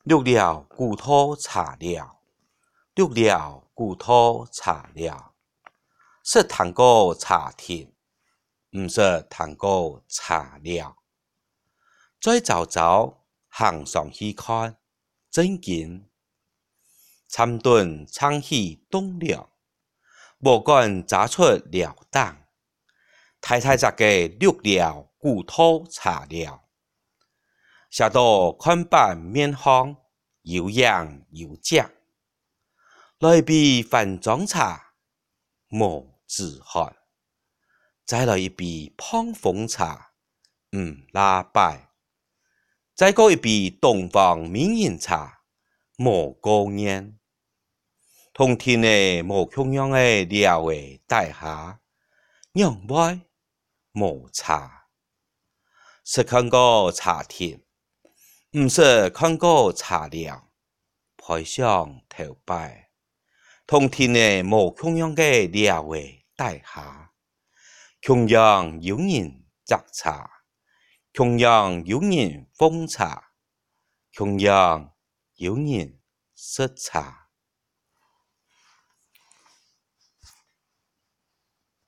绿了古土茶了，绿了古土茶了。说糖果茶甜，唔说糖果茶了。再走走，行上去看，真紧。参顿唱起东凉，无管炸出了蛋。太太只个绿了古土茶了。下到看板面行，有样有价。来杯饭庄茶，无止寒。再来一杯胖风茶，拉白。再过一杯东方名人茶，无高烟。冬天的无穷样的料的大厦，阳外无茶。是看过茶甜，唔是看过茶了。排上头摆，冬天的无穷样的料的大厦，穷样有人摘茶，穷样有人奉茶，穷样有人食茶。